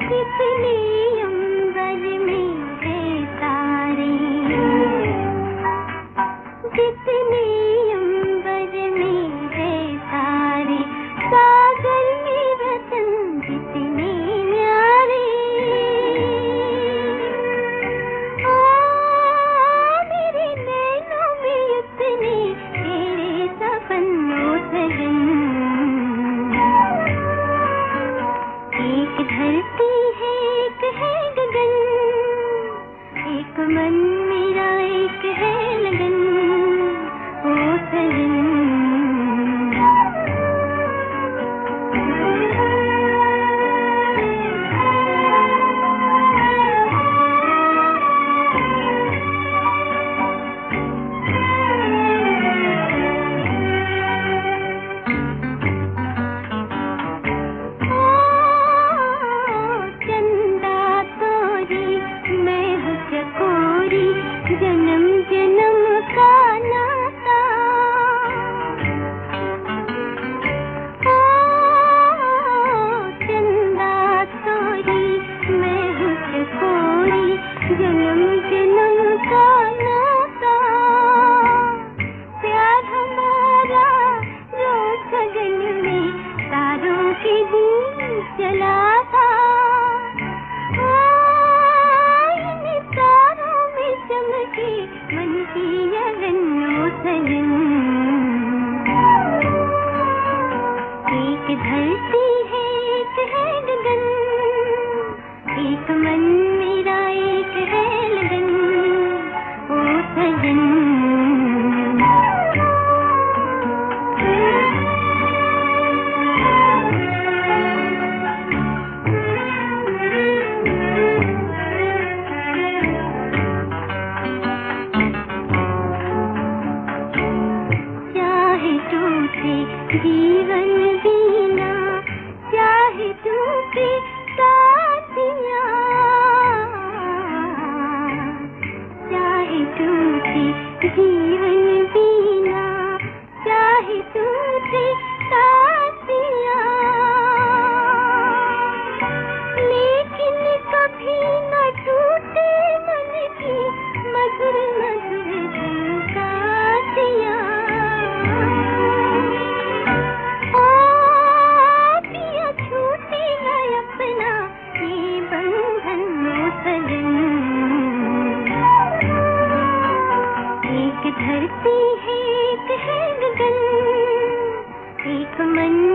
कितने अंबर में है तारे, कितने अंबर में है तारे, सागर में रतन कितने न्यारे। ओ मेरे नैनों में इतने तेरे सपनों सजन। एक धरती है, एक है गगन, एक मन मेरा, एक है लगन, ओ सजन। जन्म जन्म का नाता, ओ चंदा तोरी मैं हूँ चकोरी, जन्म जन्म का नाता। प्यार हमारा रोज गगन में तारों के बीच चला था। चमके मन की यगन ओ सजन। एक धरती है, एक है गगन, एक मन मेरा, एक है लगन, ओ सजन। जीवन जीना चाहे टूटे साथिया, चाहे टूटे जीवन जीना चाहे टूटे साथिया, लेकिन कभी न टूटे मन की मधुर मधुर धुनकातिया। एक धरती है, एक है गगन, एक मन